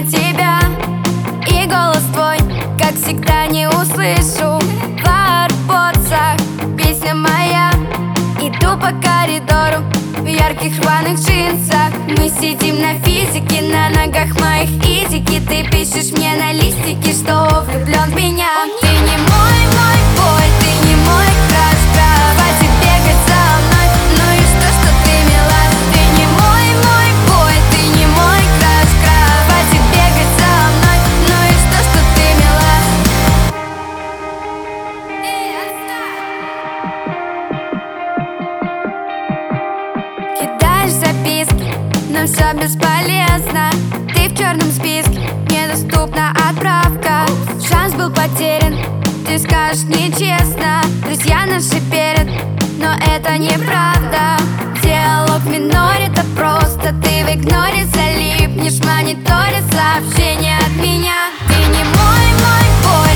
тебя, и голос твой, как всегда, не услышу. В арподсах песня моя. Иду по коридору в ярких рваных джинсах. Мы сидим на физике, на ногах моих изики. Ты пишешь мне на листике, что влюблен в меня. Ты не мой бой, ты не мой краш-краш. Хватит бегать за мной, ну и что ты мила. Ты не мой бой, ты не мой краш-краш. Хватит бегать за мной, ну и что ты мила. Кидаешь записки, но все бесполезно. Ты в черном списке, недоступна отправка. Шанс был потерян, ты скажешь нечестно. Друзья наши перед, но это неправда. Диалог в миноре, это просто ты в игноре залипнешь. Мониторе сообщения от меня. Ты не мой бой,